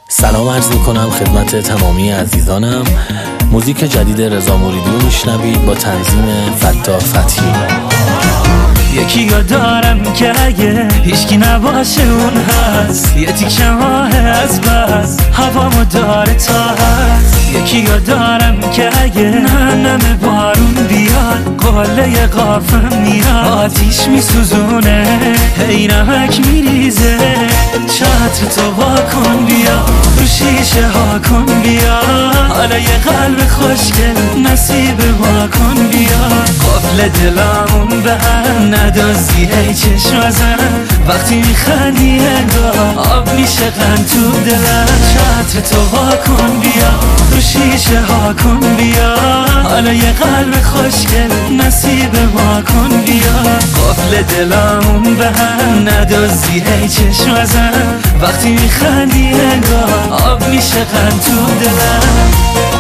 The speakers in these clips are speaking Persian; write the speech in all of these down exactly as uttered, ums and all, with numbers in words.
سلام عرض میکنم خدمت تمامی عزیزانم. موزیک جدید رضا موریدی رو میشنوید با تنظیم فتاح فتحی. یکی یا دارم که اگه هیچکی نباشه اون هست، یه تیکه ماه از بس هوامو داره تا هست. یکی یا دارم که اگه ننم بارون بیاد قله قافم میاد، آتیش میسوزونه هی نمک میریزه. چتر تو واکن بیا رو شیشه ها کن بیا، حالا یه قلب خوشگل نصیب ما کن بیا. قفل دلامون به هم ندازی ای چشم زن، وقتی میخندی انگار آب میشه قند تو دلم. چتر تو واکن بیا رو شیشه ها کن بیا، حالا یه قلب خوشگل نصیب ما کن بیا. قفل دلامون به هم ندازی ای چشم زن، وقتی میخندی انگار آب میشه قند تو دلم.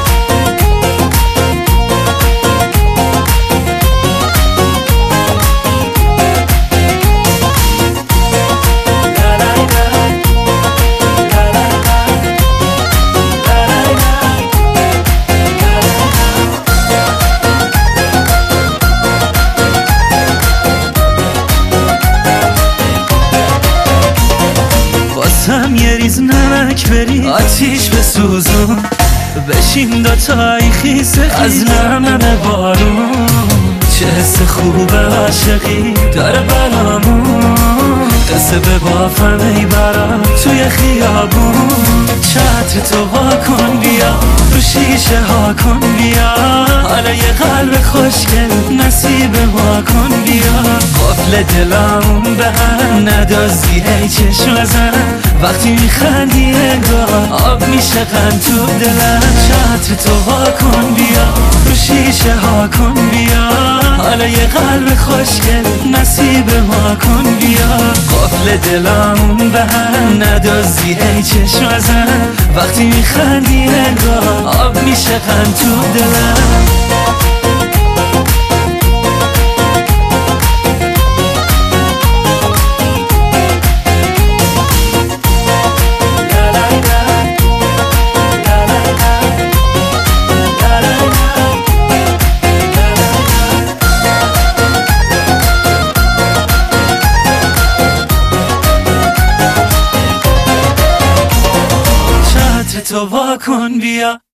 هم یه ریز نمک بری آتیش بسوزون، بشین دوتایی خیسه از نمم بارون. چه حس خوب عاشقی داره برامون، قصه به بافم ای برام توی خیابون. چتر تو واکن بیا رو شیشه ها کن بیا، حالا یه قلب خوشگل نصیب ما کن بیا. قفل دلامون به هم ندازی ای چشم زن، وقتی میخندی انگار آب میشه قند تو دلم. چتر تو واکن بیا رو شیشه ها کن بیا، حالا یه قلب خوشگل نصیب ما کن بیا. قفل دلامون به هم ندازی ای چشم زن، وقتی میخندی انگار آب میشه قند تو دلم. تو واکن بیا